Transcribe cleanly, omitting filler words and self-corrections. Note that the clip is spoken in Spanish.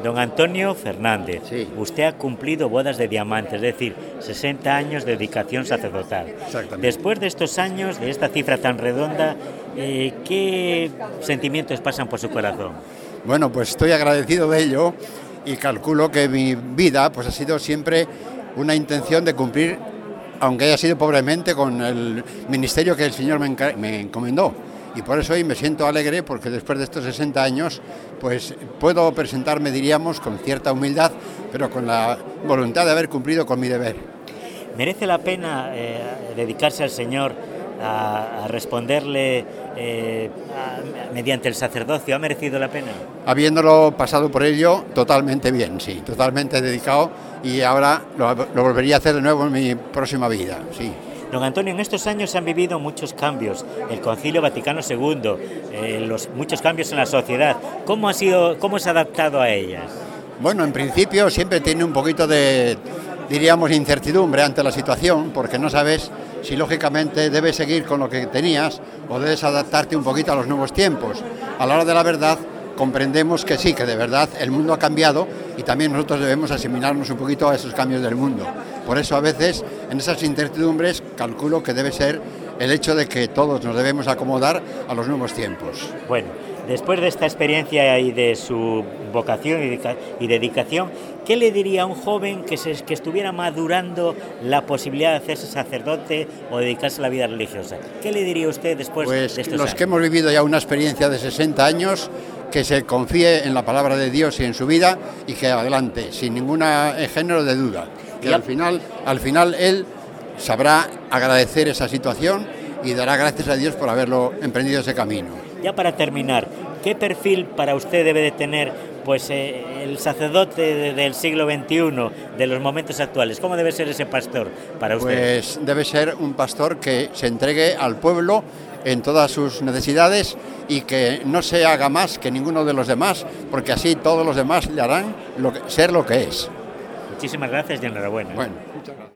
Don Antonio Fernández, Sí. usted ha cumplido bodas de diamante, es decir, 60 años de dedicación sacerdotal. Exactamente. Después de estos años, de esta cifra tan redonda, ¿qué sentimientos pasan por su corazón? Bueno, pues estoy agradecido de ello y calculo que mi vida pues ha sido siempre una intención de cumplir, aunque haya sido pobremente, con el ministerio que el Señor me encomendó. Y por eso hoy me siento alegre, porque después de estos 60 años pues puedo presentarme, diríamos, con cierta humildad, pero con la voluntad de haber cumplido con mi deber. ¿Merece la pena dedicarse al Señor a responderle mediante el sacerdocio? ¿Ha merecido la pena? Habiéndolo pasado por ello, totalmente bien, sí, totalmente dedicado, y ahora lo volvería a hacer de nuevo en mi próxima vida, sí. Don Antonio, en estos años se han vivido muchos cambios, el Concilio Vaticano II, muchos cambios en la sociedad. ¿Cómo se ha adaptado a ellas? Bueno, en principio siempre tiene un poquito de, diríamos, incertidumbre ante la situación, porque no sabes si lógicamente debes seguir con lo que tenías o debes adaptarte un poquito a los nuevos tiempos. A la hora de la verdad, comprendemos que sí, que de verdad el mundo ha cambiado y también nosotros debemos asimilarnos un poquito a esos cambios del mundo. Por eso a veces en esas incertidumbres calculo que debe ser el hecho de que todos nos debemos acomodar a los nuevos tiempos. Bueno, después de esta experiencia y de su vocación y dedicación, ¿qué le diría a un joven que estuviera madurando la posibilidad de hacerse sacerdote o dedicarse a la vida religiosa? ¿Qué le diría usted después de estos años? Los que hemos vivido ya una experiencia de 60 años, que se confíe en la palabra de Dios y en su vida y que adelante, sin ningún género de duda. Que al final él sabrá agradecer esa situación y dará gracias a Dios por haberlo emprendido ese camino. Ya para terminar, ¿qué perfil para usted debe de tener el sacerdote del siglo XXI, de los momentos actuales? ¿Cómo debe ser ese pastor para usted? Pues debe ser un pastor que se entregue al pueblo en todas sus necesidades y que no se haga más que ninguno de los demás, porque así todos los demás le harán ser lo que es. Muchísimas gracias y enhorabuena. Bueno, muchas gracias.